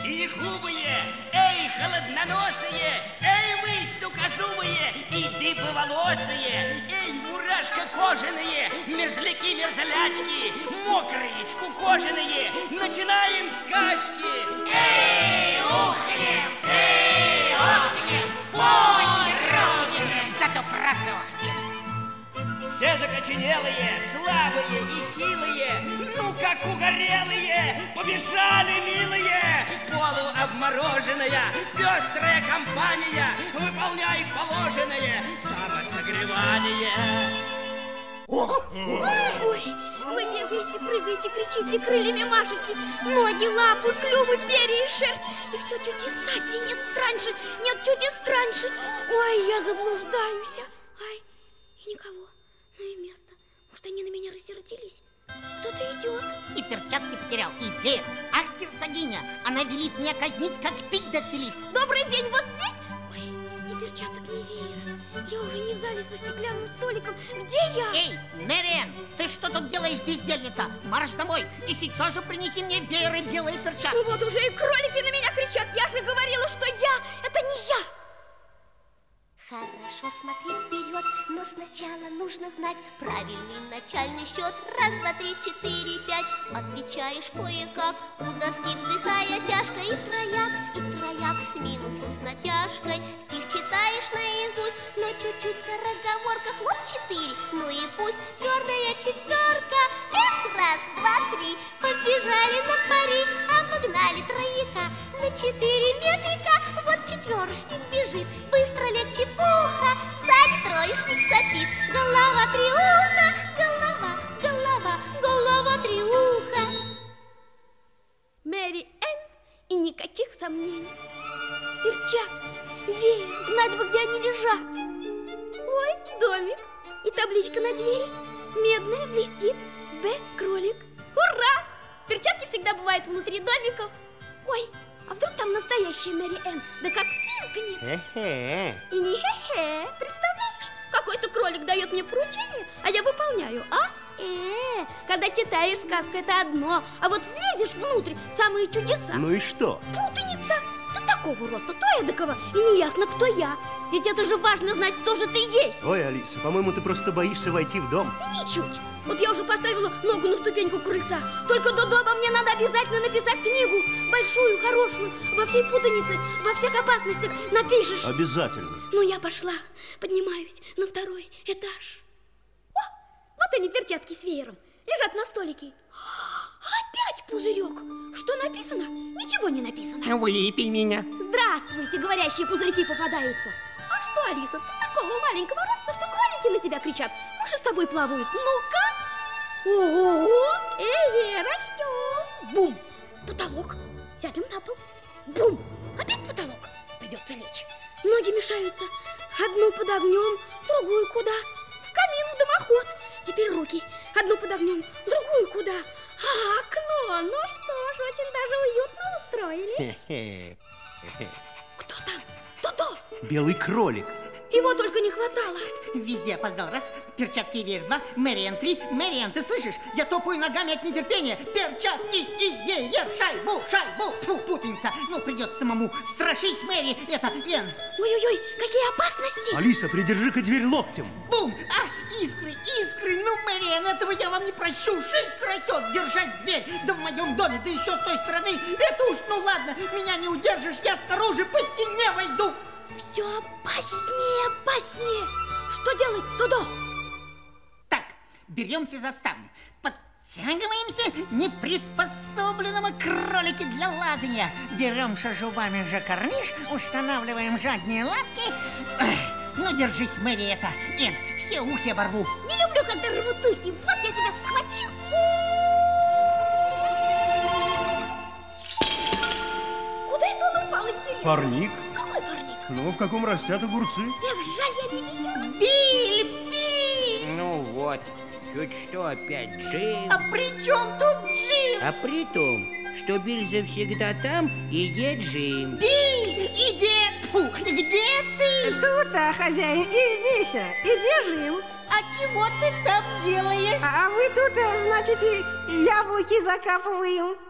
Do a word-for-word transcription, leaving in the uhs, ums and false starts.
синехубые, эй, холодноносые, эй, вы, стукозубые и дыбоволосые, эй, мурашка кожаные, мерзляки-мерзлячки, мокрые, скукоженные, начинаем скачки. Эй, ухнем, эй, ухнем, пусть рухнем, зато просохнем. Все закоченелые, слабые и хилые, ну как угорелые, побежали, милые. Полуобмороженная, пестрая компания, выполняй положенное самосогревание. Ой, вы бегаете, прыгаете, кричите, крыльями машете, ноги, лапы, клювы, перья и шерсть. И все чудесати, нет страньше, нет чудес страньше. Ой, я заблуждаюсь. Ай, и никого. Ну и место. Может, они на меня рассердились? Кто-то идет. И перчатки потерял, и веер. Ах, герцогиня, она велит меня казнить, как ты, Дофилит. Добрый день, вот здесь? Ой, ни перчаток, ни веера. Я уже не в зале со стеклянным столиком. Где я? Эй, Мэриэн, ты что тут делаешь, бездельница? Марш домой и сейчас же принеси мне веер и белые перчатки. Ну вот уже и кролики на меня кричат. Я же говорила, что я, это не я. Хорошо смотреть вперед, но сначала нужно знать правильный начальный счет. Раз, два, три, четыре, пять. Отвечаешь кое-как, у доски вздыхая тяжко. И трояк, и трояк с минусом, с натяжкой. Стих читаешь наизусть, но чуть-чуть скороговорка. Хлоп, четыре, ну и пусть твердая четверка. Эх, раз, два, три, побежали на пари, обогнали трояка на четыре метрика. Вот четверошник бежит, быстро легче пуха. Сзади троечник сопит, голова триуха. Голова, голова, голова триуха. Мэри Энн, и никаких сомнений. Перчатки, веер, знать бы, где они лежат. Ой, домик, и табличка на двери. Медная, блестит, Б, кролик. Ура! Перчатки всегда бывают внутри домиков. Ой, а вдруг там настоящая Мэри Энн? Да как визгнет! Хе-хе. И не хе-хе, представляешь? Какой-то кролик дает мне поручение, а я выполняю, а? Э, когда читаешь сказку, это одно, а вот влезешь внутрь в самые чудеса. Ну и что? Путаница! Ты такого роста, то эдакого, и неясно, кто я. Ведь это же важно знать, кто же ты есть. Ой, Алиса, по-моему, ты просто боишься войти в дом. Ничуть. Вот я уже поставила ногу на ступеньку крыльца. Только до дома мне надо обязательно написать книгу. Большую, хорошую, во всей путанице, во всех опасностях напишешь. Обязательно. Ну, я пошла, поднимаюсь на второй этаж. О, вот они, перчатки с веером, лежат на столике. Опять пузырек. Что написано? Ничего не написано. Выпей меня. Здравствуйте, говорящие пузырьки попадаются. А что, Алиса, ты такого маленького роста, что кролики на тебя кричат. Мыши с тобой плавают. Ну-ка. Ого, эй, растем. Бум, потолок. Сядем на пол. Бум, опять потолок. Придется лечь. Ноги мешаются. Одну под огнем, другую куда? В камин, в дымоход. Теперь руки. Одну под огнем, другую куда? А, окно. Ну что ж, очень даже уютно устроились. Кто там? Кто-то? Белый кролик. Его только не хватало. Везде опоздал раз, перчатки и веер два, Мэриэн три. Мэриэн, ты слышишь? Я топаю ногами от нетерпения. Перчатки и веер, шайбу, шайбу. Фу, путаница. Ну, придется самому страшить Мэри. Это Энн. Ой-ой-ой, какие опасности. Алиса, придержи-ка дверь локтем. Бум! А, искры, искры. Ну, Мэриэн, этого я вам не прощу. Шишка растет, держать дверь. Да в моем доме, да еще с той стороны. Это уж, ну ладно, меня не удержишь. Я снаружи по стене войду. Все опаснее, опаснее. Что делать, Додо? Так, беремся за ставню. Подтягиваемся неприспособленного кролики для лазания. Беремся зубами за карниш, устанавливаем задние лапки. Эх, ну, держись, Мэри, это. Энн, все ухи оборву. Не люблю, когда рвут ухи. Вот я тебя схвачу. Куда это он упал, интересно? Парник. Какой парник? Ну, в каком растят огурцы. Эх, жаль, я не видела. Биль, Биль! Ну вот, чуть что опять Джим. А при чем тут Джим? А при том, что Биль завсегда там, и где Джим. Биль, иди! Фу, где ты? Тут, а, хозяин, и здесь, а, и где жил? А чего ты там делаешь? А, а вы тут, а, значит, и яблоки закапываем.